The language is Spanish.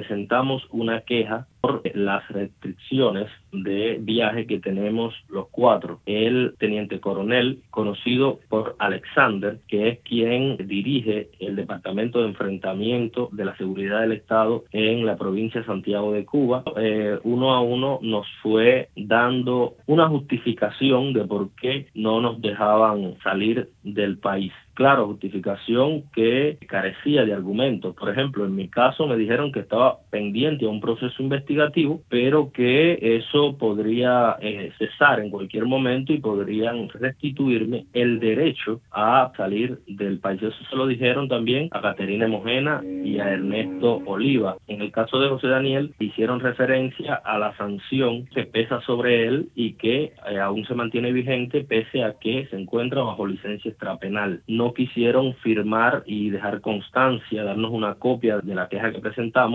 presentamos una queja por las restricciones de viaje que tenemos los cuatro. El teniente coronel, conocido por Alexander, que es quien dirige el Departamento de Enfrentamiento de la Seguridad del Estado en la provincia de Santiago de Cuba, uno a uno nos fue dando una justificación de por qué no nos dejaban salir del país. Claro, justificación que carecía de argumentos. Por ejemplo, en mi caso me dijeron que estaba pendiente a un proceso investigativo, pero que eso podría cesar en cualquier momento y podrían restituirme el derecho a salir del país. Eso se lo dijeron también a Caterina Mojena y a Ernesto Oliva. En el caso de José Daniel, hicieron referencia a la sanción que pesa sobre él y que aún se mantiene vigente pese a que se encuentra bajo licencia extrapenal. No quisieron firmar y dejar constancia, darnos una copia de la queja que presentamos,